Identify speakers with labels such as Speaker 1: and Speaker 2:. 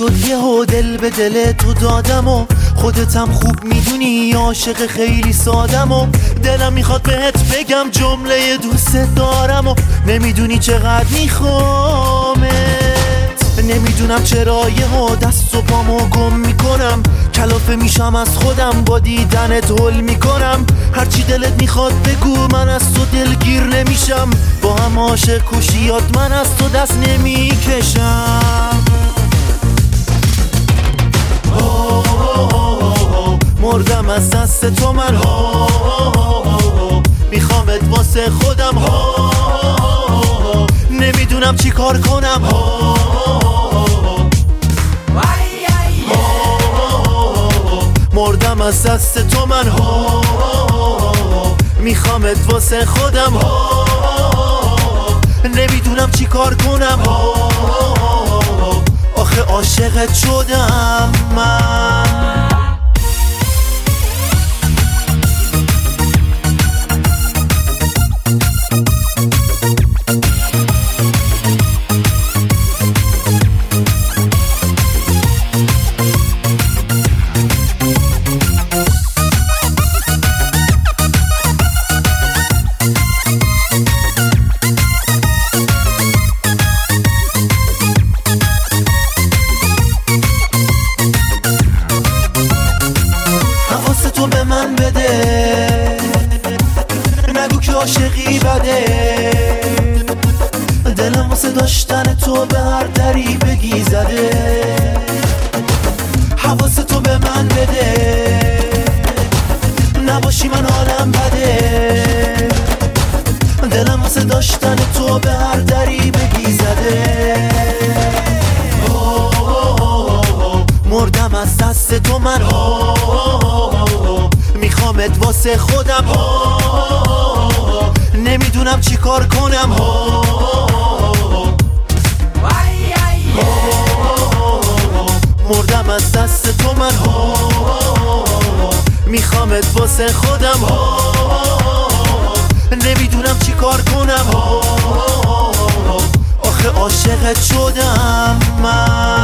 Speaker 1: شد یهو دل به دل تو دادم و خودتم خوب میدونی عاشق خیلی سادم و دلم میخواد بهت بگم جمله دوست دارم و نمیدونی چقدر میخوامت. نمیدونم چرا یهو دست و پامو گم میکنم، کلافه میشم از خودم با دیدنت هول میکنم. هرچی دلت میخواد بگو من از تو دلگیر نمیشم، با هم عاشق کشیات من از تو دست نمیکشم. مردم از دست تو من، میخوامت واسه خودم، نمیدونم چی کار کنم. مردم از دست تو من، میخوامت واسه خودم، نمیدونم چی کار کنم. آخه عاشقت شدم من. تو به من بده، نگو که عاشقی بده. دلم واسه داشتن تو به هر دری بگی زده. حواس تو به من بده، نباشی من حالم بده. دلم واسه داشتن تو به هر دری بگی زده. مردم از دست تو من، میخوامت واسه خودم، نمیدونم چی کار کنم. مردم از دست تو من، میخوامت واسه خودم، نمیدونم چی کار کنم. آخه عاشقت شدم من.